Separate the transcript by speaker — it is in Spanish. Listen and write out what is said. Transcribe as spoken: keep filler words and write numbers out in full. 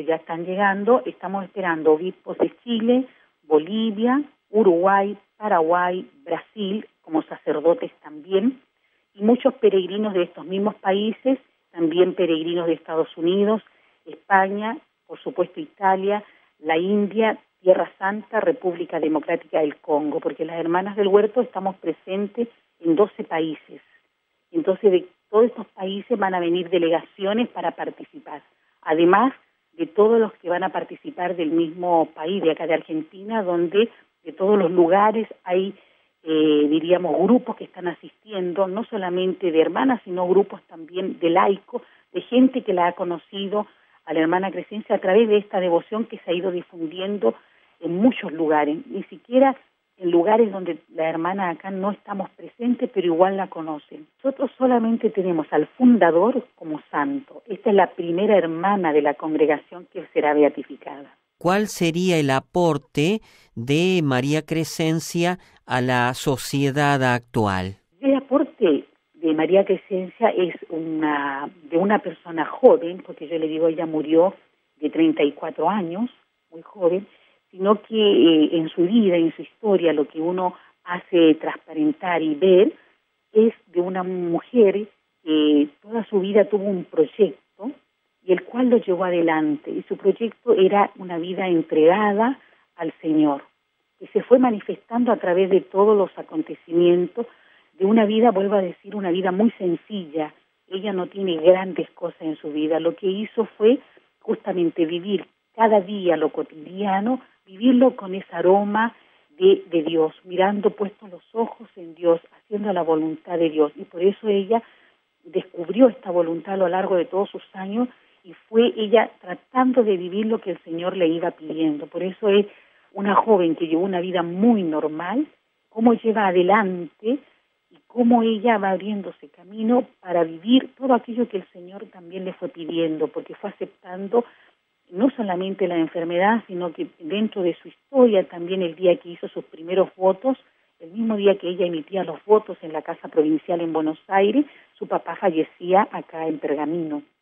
Speaker 1: ya están llegando. Estamos esperando obispos de Chile, Bolivia, Uruguay, Paraguay, Brasil, como sacerdotes también, y muchos peregrinos de estos mismos países, también peregrinos de Estados Unidos, España, por supuesto Italia, la India, Tierra Santa, República Democrática del Congo, porque las Hermanas del Huerto estamos presentes en doce países. Entonces, de todos estos países van a venir delegaciones para participar, además de todos los que van a participar del mismo país, de acá de Argentina, donde de todos los lugares hay, eh, diríamos, grupos que están asistiendo, no solamente de hermanas, sino grupos también de laicos, de gente que la ha conocido a la hermana Crescencia a través de esta devoción que se ha ido difundiendo en muchos lugares, ni siquiera en lugares donde la hermana acá no estamos presentes, pero igual la conocen. Nosotros solamente tenemos al fundador como santo. Esta es la primera hermana de la congregación que será beatificada.
Speaker 2: ¿Cuál sería el aporte de María Crescencia a la sociedad actual?
Speaker 1: El aporte de María Crescencia es una de una persona joven, porque yo le digo, ella murió de treinta y cuatro años, muy joven, sino que eh, en su vida, en su historia, lo que uno hace transparentar y ver es de una mujer que toda su vida tuvo un proyecto y el cual lo llevó adelante, y su proyecto era una vida entregada al Señor, que se fue manifestando a través de todos los acontecimientos, de una vida, vuelvo a decir, una vida muy sencilla. Ella no tiene grandes cosas en su vida, lo que hizo fue justamente vivir cada día lo cotidiano, vivirlo con ese aroma de, de Dios, mirando puestos los ojos en Dios, haciendo la voluntad de Dios, y por eso ella descubrió esta voluntad a lo largo de todos sus años, y fue ella tratando de vivir lo que el Señor le iba pidiendo. Por eso es una joven que llevó una vida muy normal, cómo lleva adelante y cómo ella va abriéndose camino para vivir todo aquello que el Señor también le fue pidiendo, porque fue aceptando no solamente la enfermedad, sino que dentro de su historia también el día que hizo sus primeros votos, el mismo día que ella emitía los votos en la Casa Provincial en Buenos Aires, su papá fallecía acá en Pergamino.